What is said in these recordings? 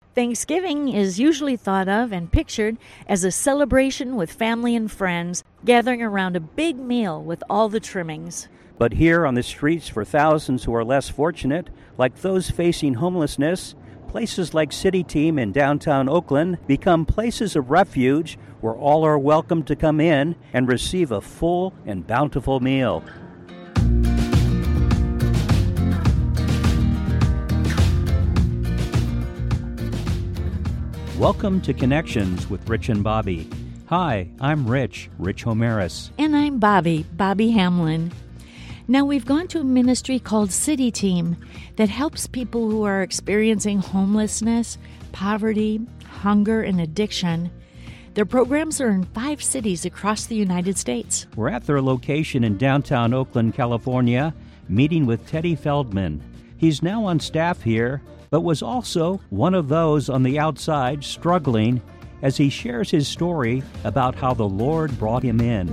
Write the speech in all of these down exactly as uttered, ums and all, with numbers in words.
Thanksgiving is usually thought of and pictured as a celebration with family and friends, gathering around a big meal with all the trimmings. But here on the streets for thousands who are less fortunate, like those facing homelessness, places like City Team in downtown Oakland become places of refuge where all are welcome to come in and receive a full and bountiful meal. Welcome to Connections with Rich and Bobby. Hi, I'm Rich, Rich Homeris. And I'm Bobby, Bobby Hamlin. Now, we've gone to a ministry called City Team that helps people who are experiencing homelessness, poverty, hunger, and addiction. Their programs are in five cities across the United States. We're at their location in downtown Oakland, California, meeting with Teddy Feldman. He's now on staff here, but was also one of those on the outside struggling as he shares his story about how the Lord brought him in.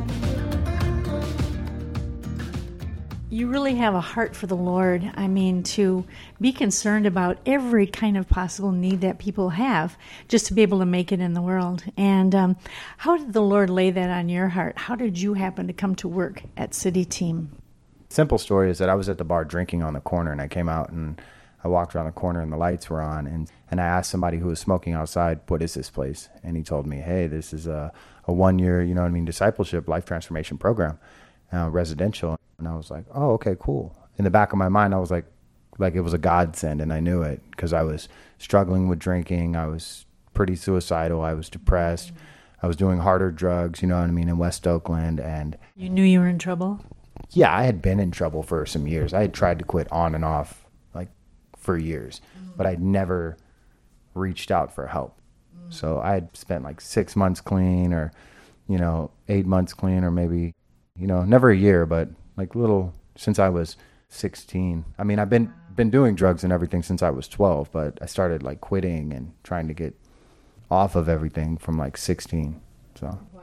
You really have a heart for the Lord. I mean, to be concerned about every kind of possible need that people have just to be able to make it in the world. And um, how did the Lord lay that on your heart? How did you happen to come to work at City Team? Simple story is that I was at the bar drinking on the corner, and I came out and I walked around the corner and the lights were on, and, and I asked somebody who was smoking outside, what is this place? And he told me, hey, this is a, a one-year, you know what I mean, discipleship, life transformation program, uh, residential. And I was like, oh, okay, cool. In the back of my mind, I was like, like it was a godsend, and I knew it because I was struggling with drinking. I was pretty suicidal. I was depressed. I was doing harder drugs, you know what I mean, in West Oakland. And you knew you were in trouble? Yeah, I had been in trouble for some years. I had tried to quit on and off for years, but I'd never reached out for help. Mm. So I had spent like six months clean or, you know, eight months clean or maybe, you know, never a year, but like little since I was sixteen. I mean, I've been, been doing drugs and everything since I was twelve, but I started like quitting and trying to get off of everything from like sixteen. So. Wow.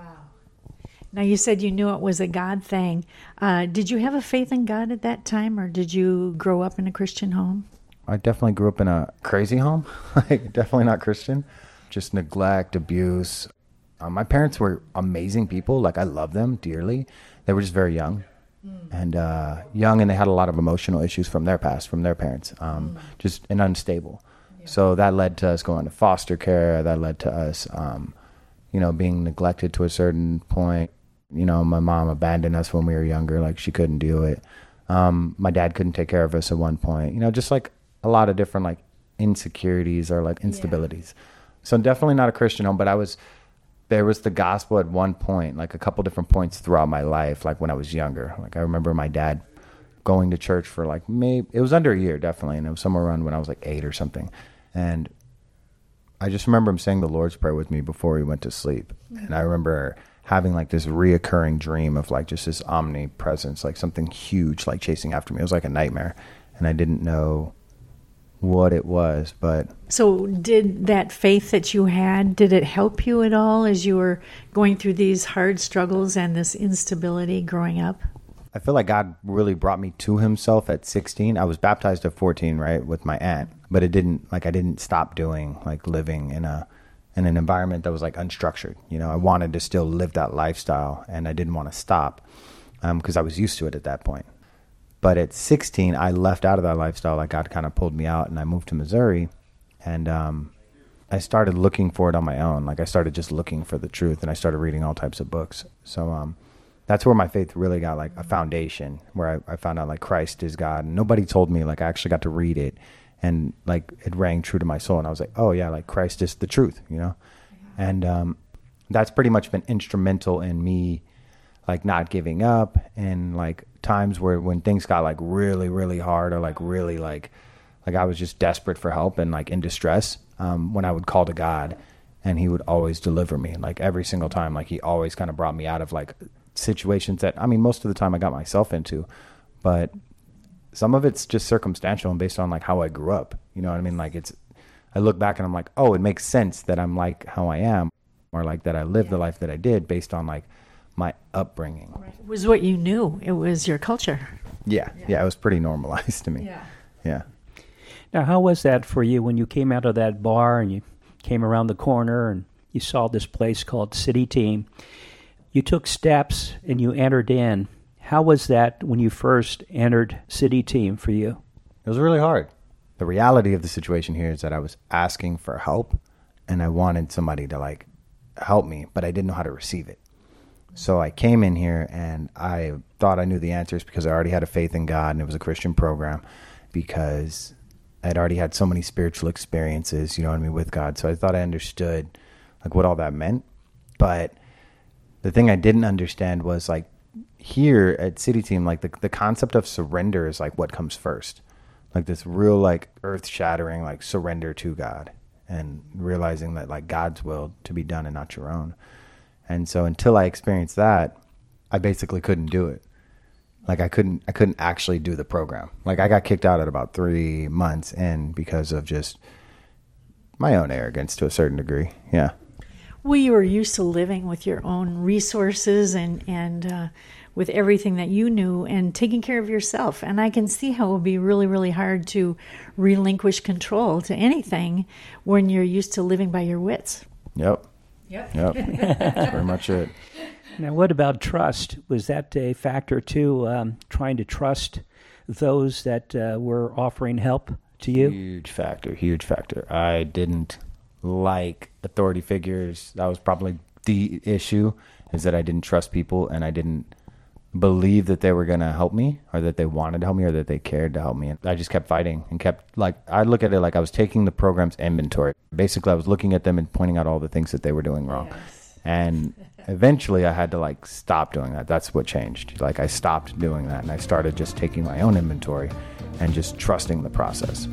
Now, you said you knew it was a God thing. Uh, did you have a faith in God at that time, or did you grow up in a Christian home? I definitely grew up in a crazy home, like definitely not Christian, just neglect, abuse. Um, my parents were amazing people. Like I love them dearly. They were just very young mm. and uh, young, and they had a lot of emotional issues from their past, from their parents, um, mm. just and unstable. Yeah. So that led to us going to foster care. That led to us, um, you know, being neglected to a certain point. You know, my mom abandoned us when we were younger. Like she couldn't do it. Um, my dad couldn't take care of us at one point. You know, just like a lot of different like insecurities or like instabilities. Yeah. So definitely not a Christian home, but I was, there was the gospel at one point, like a couple different points throughout my life, like when I was younger. Like I remember my dad going to church for like maybe, it was under a year definitely, and it was somewhere around when I was like eight or something. And I just remember him saying the Lord's Prayer with me before he went to sleep. Mm-hmm. And I remember having like this reoccurring dream of like just this omnipresence, like something huge like chasing after me. It was like a nightmare, and I didn't know what it was. But so did that faith that you had, did it help you at all as you were going through these hard struggles and this instability growing up? I feel like God really brought me to himself at sixteen. I was baptized at fourteen, right, with my aunt, but it didn't, like I didn't stop doing, like living in a in an environment that was like unstructured. You know, I wanted to still live that lifestyle, and I didn't want to stop because um, I was used to it at that point. But at sixteen, I left out of that lifestyle. Like God kind of pulled me out, and I moved to Missouri, and um, I started looking for it on my own. Like I started just looking for the truth, and I started reading all types of books. So um, that's where my faith really got like a foundation, where I, I found out like Christ is God. And nobody told me, like I actually got to read it, and like it rang true to my soul. And I was like, oh yeah, like Christ is the truth, you know? Yeah. And um, that's pretty much been instrumental in me like not giving up, and like times where when things got like really, really hard, or like really like, like I was just desperate for help and like in distress, um, when I would call to God, and he would always deliver me, like every single time. Like he always kind of brought me out of like situations that, I mean, most of the time I got myself into, but some of it's just circumstantial and based on like how I grew up. You know what I mean? Like it's, I look back and I'm like, oh, it makes sense that I'm like how I am, or like that I lived the life that I did based on like my upbringing. Right. It was what you knew. It was your culture. Yeah. Yeah. yeah it was pretty normalized to me. Yeah. Yeah. Now, how was that for you when you came out of that bar and you came around the corner and you saw this place called City Team? You took steps and you entered in. How was that when you first entered City Team for you? It was really hard. The reality of the situation here is that I was asking for help and I wanted somebody to like help me, but I didn't know how to receive it. So I came in here and I thought I knew the answers because I already had a faith in God and it was a Christian program, because I'd already had so many spiritual experiences, you know what I mean, with God. So I thought I understood like what all that meant. But the thing I didn't understand was like here at City Team, like the, the concept of surrender is like what comes first. Like this real like earth shattering, like surrender to God and realizing that like God's will to be done and not your own. And so until I experienced that, I basically couldn't do it. Like I couldn't, I couldn't actually do the program. Like I got kicked out at about three months in because of just my own arrogance to a certain degree. Yeah. Well, you were used to living with your own resources and, and uh, with everything that you knew and taking care of yourself. And I can see how it would be really, really hard to relinquish control to anything when you're used to living by your wits. Yep. Yep. Yep. That's very much it. Now, what about trust? Was that a factor too, um, trying to trust those that uh, were offering help to you? Huge factor, huge factor. I didn't like authority figures. That was probably the issue, is that I didn't trust people and I didn't believe that they were going to help me or that they wanted to help me or that they cared to help me. And I just kept fighting and kept like, I look at it like I was taking the program's inventory. Basically, I was looking at them and pointing out all the things that they were doing wrong. Yes. And eventually I had to like stop doing that. That's what changed. Like I stopped doing that and I started just taking my own inventory and just trusting the process.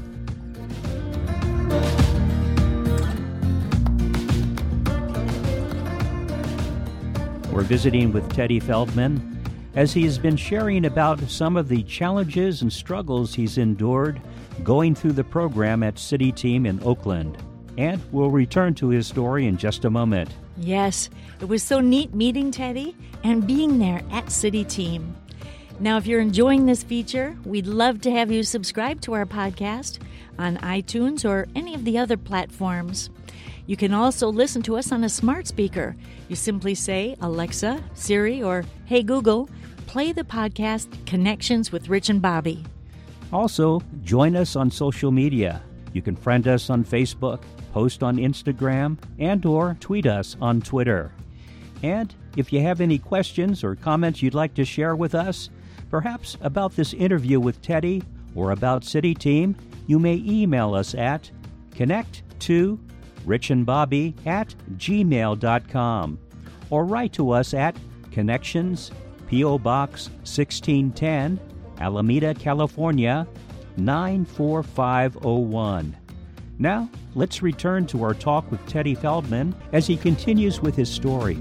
We're visiting with Teddy Feldman as he has been sharing about some of the challenges and struggles he's endured going through the program at City Team in Oakland. And we'll return to his story in just a moment. Yes, it was so neat meeting Teddy and being there at City Team. Now, if you're enjoying this feature, we'd love to have you subscribe to our podcast on iTunes or any of the other platforms. You can also listen to us on a smart speaker. You simply say, Alexa, Siri, or Hey Google, play the podcast Connections with Rich and Bobby. Also, join us on social media. You can friend us on Facebook, post on Instagram, and or tweet us on Twitter. And if you have any questions or comments you'd like to share with us, perhaps about this interview with Teddy or about City Team, you may email us at connect to richandbobby at gmail dot com or write to us at Connections, P O. Box sixteen ten, Alameda, California, nine four five oh one. Now, let's return to our talk with Teddy Feldman as he continues with his story.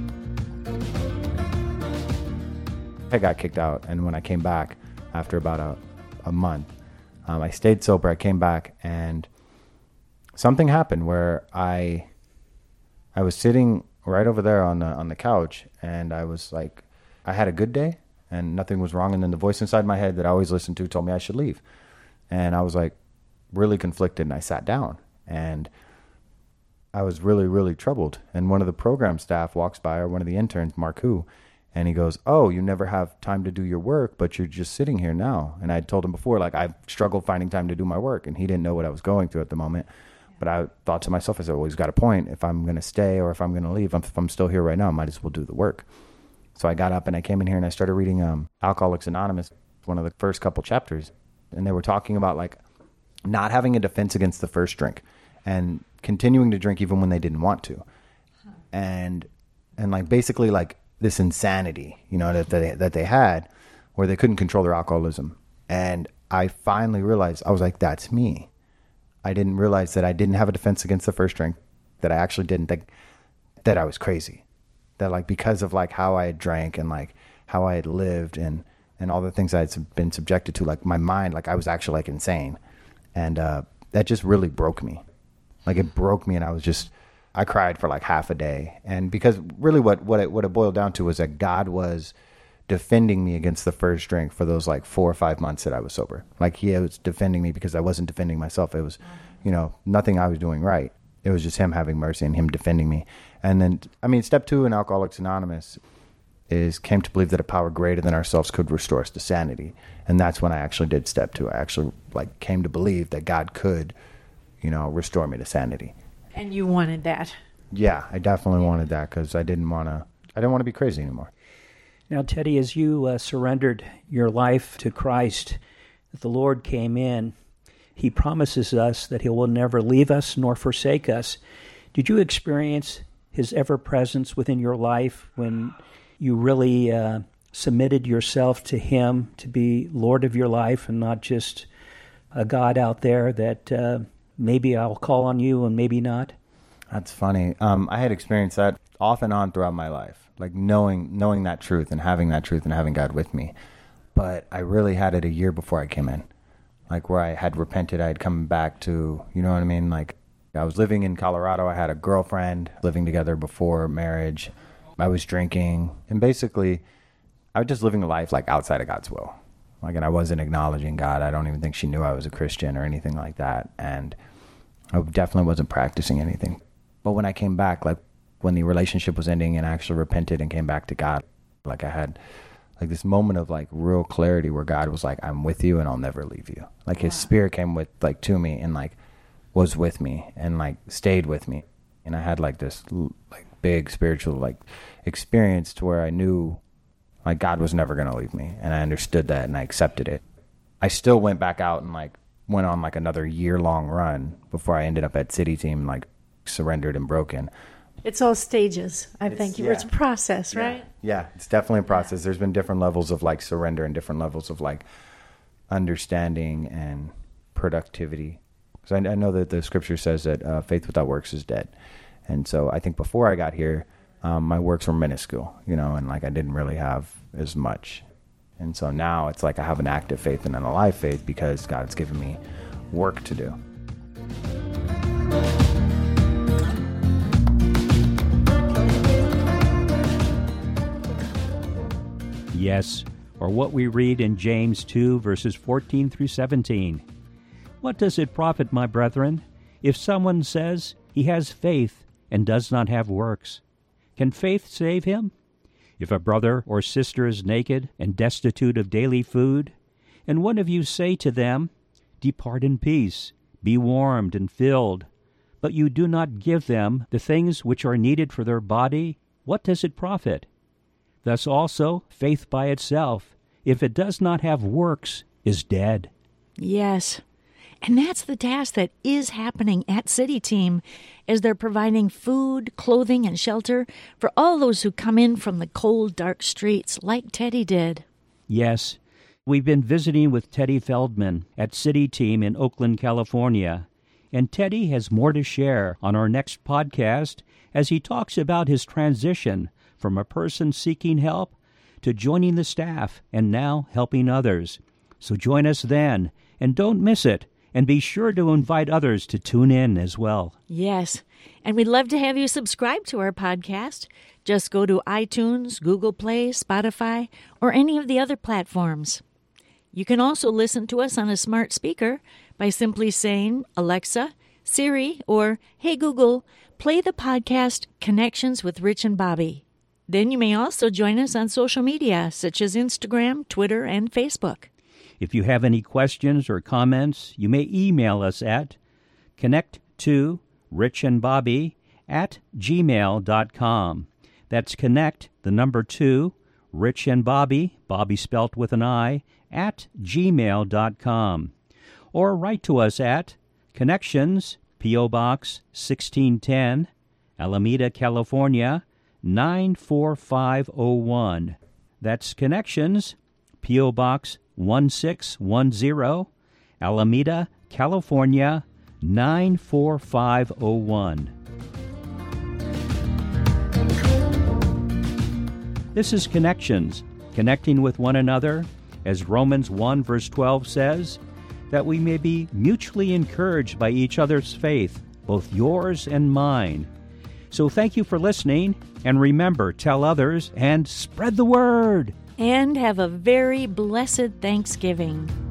I got kicked out, and when I came back after about a, a month, um, I stayed sober. I came back, and something happened where I I was sitting right over there on the on the couch, and I was like, I had a good day, and nothing was wrong. And then the voice inside my head that I always listened to told me I should leave, and I was like really conflicted, and I sat down, and I was really really troubled. And one of the program staff walks by, or one of the interns, Mark Hu, and he goes, "Oh, you never have time to do your work, but you're just sitting here now." And I told him before, like, I've struggled finding time to do my work, and he didn't know what I was going through at the moment. But I thought to myself, I said, well, he's got a point. If I'm going to stay or if I'm going to leave, if I'm still here right now, I might as well do the work. So I got up and I came in here and I started reading um, Alcoholics Anonymous, one of the first couple chapters. And they were talking about like not having a defense against the first drink and continuing to drink even when they didn't want to. And and like basically like this insanity, you know, that they, that they had where they couldn't control their alcoholism. And I finally realized, I was like, that's me. I didn't realize that I didn't have a defense against the first drink, that I actually didn't think that I was crazy, that like because of like how I had drank and like how I had lived and, and all the things I had been subjected to, like my mind, like I was actually like insane. And uh, that just really broke me. Like it broke me and I was just, I cried for like half a day. And because really what, what, it, what it boiled down to was that God was defending me against the first drink for those like four or five months that I was sober. Like he was defending me because I wasn't defending myself. It was, you know, nothing I was doing right. It was just him having mercy and him defending me. And then, I mean, step two in Alcoholics Anonymous is came to believe that a power greater than ourselves could restore us to sanity. And that's when I actually did step two. I actually like came to believe that God could, you know, restore me to sanity. And you wanted that. Yeah, I definitely wanted that because I didn't want to, I didn't want to be crazy anymore. Now, Teddy, as you uh, surrendered your life to Christ, that the Lord came in, he promises us that he will never leave us nor forsake us. Did you experience his ever-presence within your life when you really uh, submitted yourself to him to be Lord of your life and not just a God out there that uh, maybe I'll call on you and maybe not? That's funny. Um, I had experienced that off and on throughout my life, like knowing knowing that truth and having that truth and having God with me. But I really had it a year before I came in, like where I had repented. I had come back to, you know what I mean? Like I was living in Colorado. I had a girlfriend living together before marriage. I was drinking. And basically, I was just living a life like outside of God's will. Like, and I wasn't acknowledging God. I don't even think she knew I was a Christian or anything like that. And I definitely wasn't practicing anything. But when I came back, like when the relationship was ending and I actually repented and came back to God, like I had like this moment of like real clarity where God was like, I'm with you and I'll never leave you. Like his spirit came with like to me and like was with me and like stayed with me. And I had like this like big spiritual like experience to where I knew like God was never going to leave me. And I understood that and I accepted it. I still went back out and like went on like another year long run before I ended up at City Team, like surrendered and broken. It's all stages, I it's, think. Yeah. It's a process, yeah. right? Yeah, it's definitely a process. Yeah. There's been different levels of like surrender and different levels of like understanding and productivity. Because I, I know that the scripture says that uh, faith without works is dead. And so I think before I got here, um, my works were minuscule, you know, and like I didn't really have as much. And so now it's like I have an active faith and an alive faith because God's given me work to do. Yes, or what we read in James two, verses fourteen through seventeen. What does it profit, my brethren, if someone says he has faith and does not have works? Can faith save him? If a brother or sister is naked and destitute of daily food, and one of you say to them, Depart in peace, be warmed and filled, but you do not give them the things which are needed for their body, what does it profit? Thus also, faith by itself, if it does not have works, is dead. Yes. And that's the task that is happening at City Team as they're providing food, clothing, and shelter for all those who come in from the cold, dark streets like Teddy did. Yes. We've been visiting with Teddy Feldman at City Team in Oakland, California. And Teddy has more to share on our next podcast as he talks about his transition from a person seeking help to joining the staff and now helping others. So join us then, and don't miss it, and be sure to invite others to tune in as well. Yes, and we'd love to have you subscribe to our podcast. Just go to iTunes, Google Play, Spotify, or any of the other platforms. You can also listen to us on a smart speaker by simply saying, Alexa, Siri, or Hey Google, play the podcast Connections with Rich and Bobby. Then you may also join us on social media, such as Instagram, Twitter, and Facebook. If you have any questions or comments, you may email us at connect to richandbobby at gmail dot com. That's connect, the number two, Rich and Bobby, Bobby spelt with an I, at gmail dot com. Or write to us at Connections, P O. Box sixteen ten, Alameda, California, nine four five oh one. That's Connections, P O. Box one six one zero, Alameda, California, nine four five oh one. This is Connections, connecting with one another, as Romans one verse twelve says, that we may be mutually encouraged by each other's faith, both yours and mine. So thank you for listening, and remember, tell others and spread the word. and have a very blessed Thanksgiving.